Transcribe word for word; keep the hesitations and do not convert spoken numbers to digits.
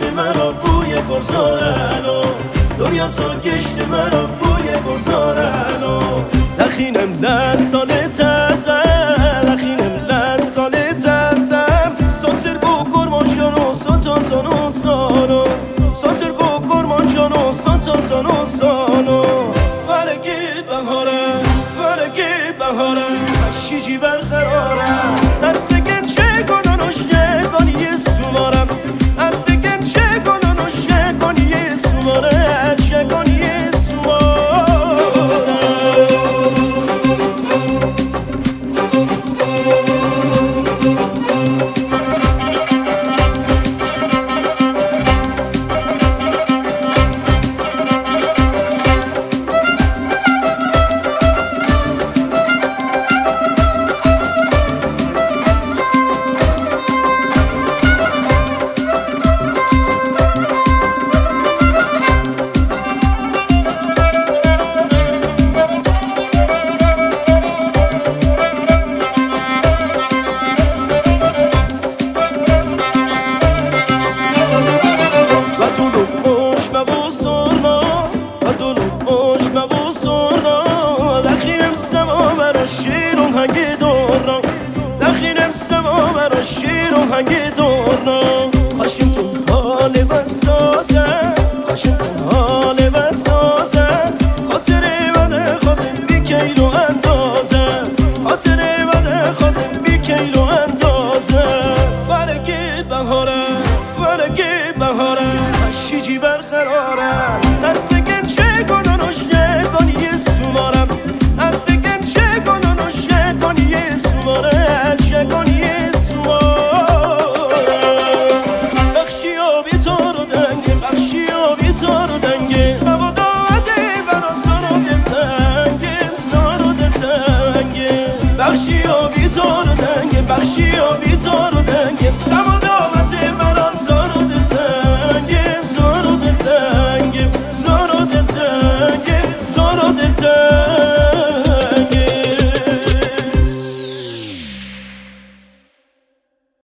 گشت مرا بوی گلزارنو دنیا سا گشت مرا بوی گلزارنو دخینم لس سال تزم دخینم لس سال تزم ساتر گو کرمان جانو ساتان تانو سانو ساتر گو کرمان جانو ساتان تانو سانو ورگی بهارم ورگی بهارم شیجی برقرارم از بگن چه کنانوش یه کنی سومارم از بگن چه کنانوش یه کنی سوماره چه کنی شیرم هنگی دورنا دخینم سما برا شیرم هنگی دورنا خاشم تو حال بسازه خاشم تو حال بسازه خاطره بده خازم بی کیلو اندازه خاطره بده خازم بی کیلو اندازه ورگی بهاره ورگی بهاره شیجی برقراره از بگن چه کنانوش یه کنی سومارم از بگن چه کنانوش یه کنی سوماره چه کنی سوماره بخشی و بیتار و دنگه بخشی و بیتار و دنگه سوا داده برا زار و دلتنگه زار و دلتنگه بخشی و بیتار و دنگه بخشی و بیتار و دنگه سوا